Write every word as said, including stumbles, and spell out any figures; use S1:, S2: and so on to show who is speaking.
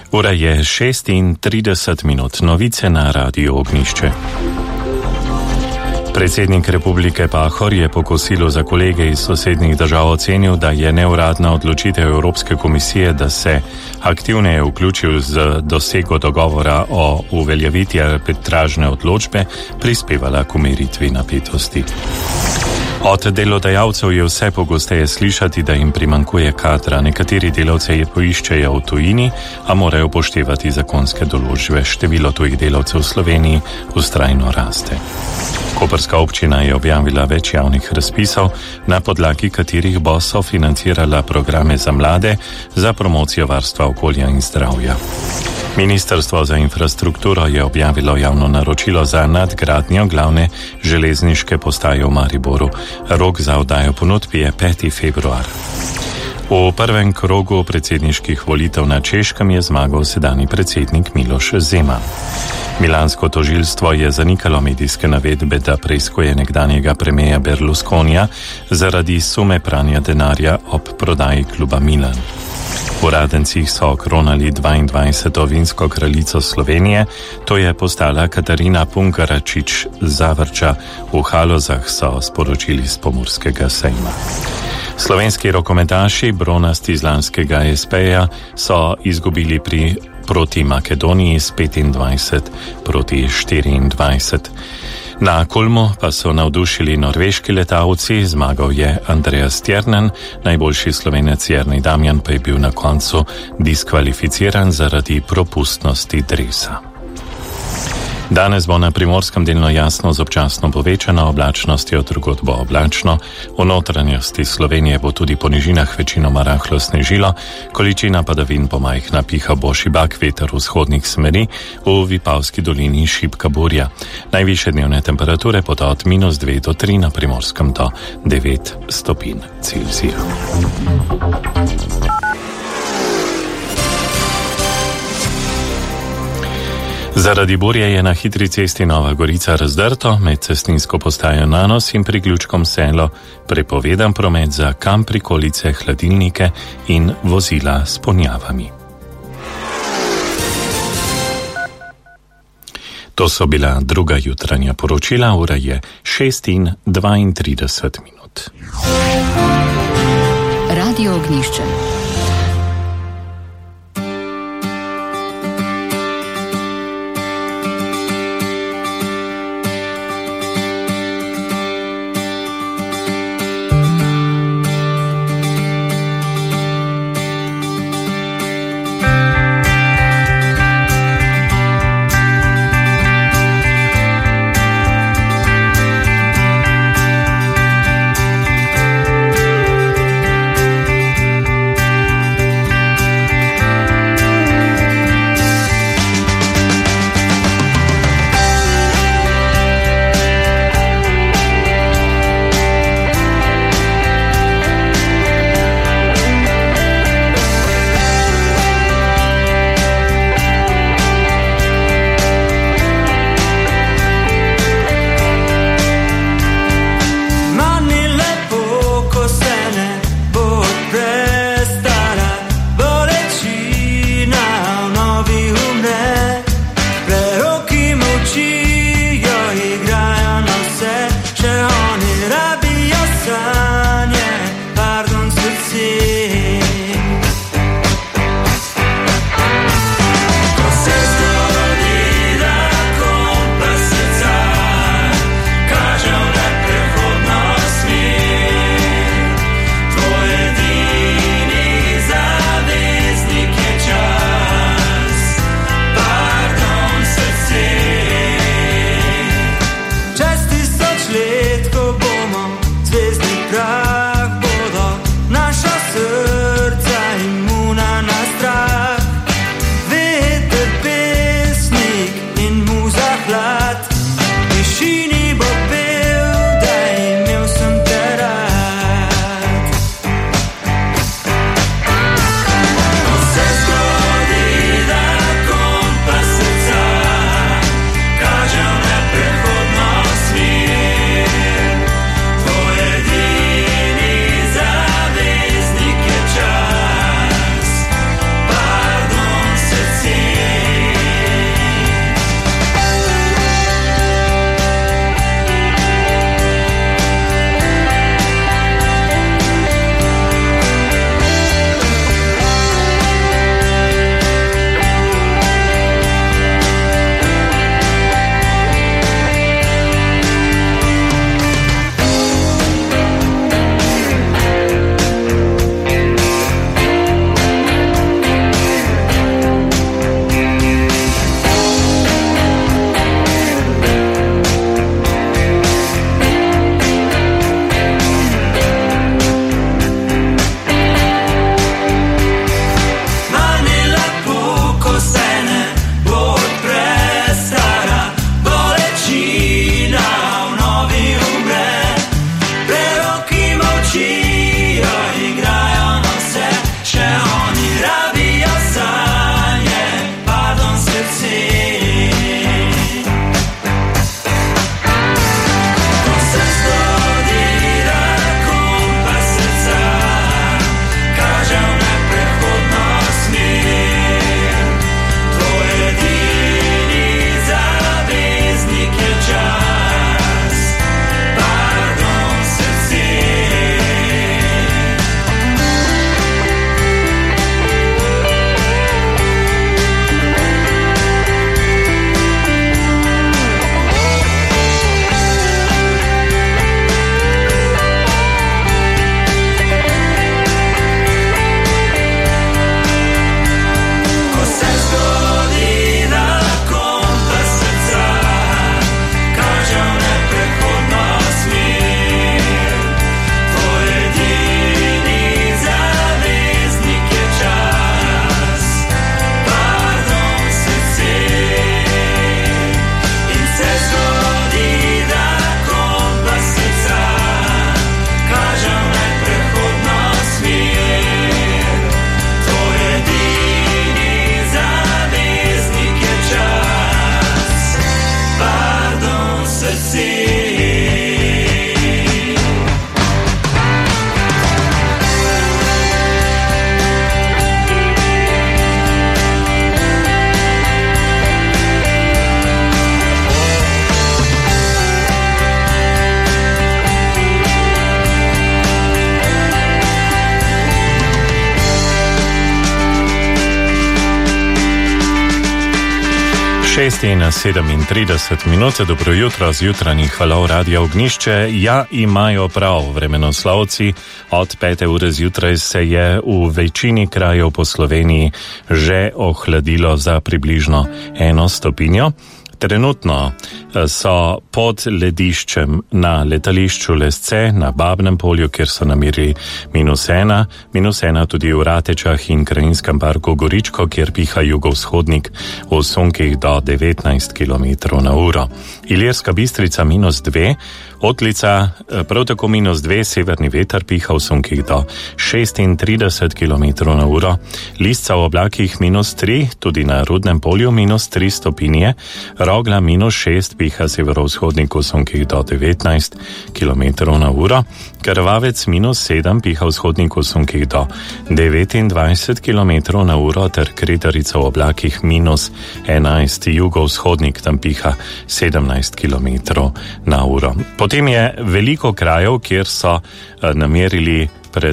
S1: Ura je šestintrideset minut, novice na Radiu Ognišče. Predsednik Republike Pahor je po kosilu za kolege iz sosednjih držav ocenil, da je neuradna odločitev Evropske komisije, da se aktivneje vključil z dosego dogovora o uveljavitvi arbitražne odločbe, prispevala k umiritvi napetosti. Od delodajalcev je vse pogosteje slišati, da jim primanjkuje kadra. Nekateri delavci poiščejo v tujini, a morajo upoštevati zakonske določbe. Število tujih delavcev v Sloveniji vztrajno raste. Koprska občina je objavila več javnih razpisov, na podlagi katerih bo sofinancirala programe za mlade za promocijo varstva okolja in zdravja. Ministrstvo za infrastrukturo je objavilo javno naročilo za nadgradnjo glavne železniške postaje v Mariboru. Rok za oddajo ponudb je peti februar. V prvem krogu predsedniških volitev na Češkem je zmagal sedanji predsednik Miloš Zeman. Milansko tožilstvo je zanikalo medijske navedbe, da preiskuje nekdanjega premierja Berlusconija zaradi sume pranja denarja ob prodaji kluba Milan. V Radencih so okronali dvaindvajseto vinsko kraljico Slovenije, to je postala Katarina Punkaračič Zavrča. V Halozah so sporočili z Pomurskega sejma. Slovenski rokometaši bronasti iz lanskega es peja so izgubili pri proti Makedoniji s petindvajset proti štiriindvajset. Na Kulmu pa so navdušili norveški letalci, zmagal je Andreas Stjernen, najboljši Slovenec Jernej Damjan pa je bil na koncu diskvalificiran zaradi propustnosti dresa. Danes bo na Primorskem delno jasno z občasno povečano oblačnostjo, drugod bo oblačno. V notranjosti Slovenije bo tudi po nižinah večinoma rahlo snežilo, količina padavin pomajhna, piha bo šibak veter vzhodnih smeri, v Vipavski dolini šibka burja. Najvišje dnevne temperature bodo od minus dve do tri, na Primorskem do devet stopinj Celzija. Zaradi burje je na hitri cesti Nova Gorica razdrto, med cestninsko postajo Nanos in priključkom Selo prepovedan promet za kamp, prikolice, hladilnike in vozila s ponjavami. To so bila druga jutranja poročila, ura je šest in dvaintrideset minut.
S2: Radio Ognišče.
S1: šest in sedemintrideset minut, dobro jutro z jutranjih valov Radia Ognjišče. Ja, imajo prav vremenoslovci. Od pete ure zjutraj se je v večini krajev po Sloveniji že ohladilo za približno eno stopinjo. Trenutno so pod lediščem na letališču Lesce, na Babnem polju, kjer so namerili minus ena, minus ena tudi v Ratečah in Krajinskem parku Goričko, kjer piha jugovzhodnik v sunkih do devetnajst kilometrov na uro. Ilirska Bistrica minus dve, Otlica prav tako minus dve, severni veter piha v sunkih do šestintrideset kilometrov na uro. Lisca v oblakih minus tri, tudi na Rudnem polju minus tri stopinje. Rogla minus šest, piha severovzhodnik v sunkih do devetnajst kilometrov na uro. Krvavec minus sedem, piha vzhodnik v sunkih do devetindvajset kilometrov na uro, ter Kredarica v oblakih minus enajst, jugovzhodnik tam piha sedemnajst kilometrov na uro. Potem je veliko krajev, kjer so namerili